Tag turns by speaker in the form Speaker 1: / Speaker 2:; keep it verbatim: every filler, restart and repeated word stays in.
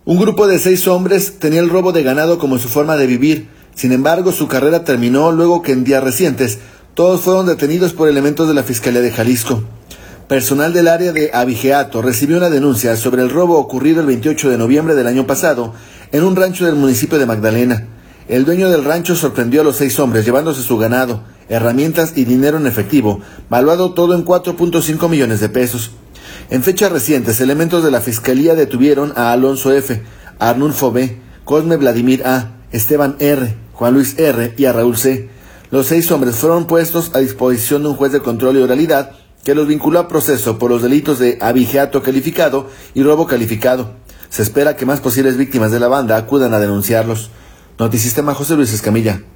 Speaker 1: Un grupo de seis hombres tenía el robo de ganado como su forma de vivir. Sin embargo, su carrera terminó luego que en días recientes todos fueron detenidos por elementos de la Fiscalía de Jalisco. Personal del área de Abigeato recibió una denuncia sobre el robo ocurrido el veintiocho de noviembre del año pasado en un rancho del municipio de Magdalena. El dueño del rancho sorprendió a los seis hombres llevándose su ganado, herramientas y dinero en efectivo, valuado todo en cuatro punto cinco millones de pesos. En fechas recientes, elementos de la Fiscalía detuvieron a Alonso F., a Arnulfo B., Cosme Vladimir A., Esteban R., Juan Luis R. y a Raúl C. Los seis hombres fueron puestos a disposición de un juez de control y oralidad que los vinculó a proceso por los delitos de abigeato calificado y robo calificado. Se espera que más posibles víctimas de la banda acudan a denunciarlos. Notisistema, José Luis Escamilla.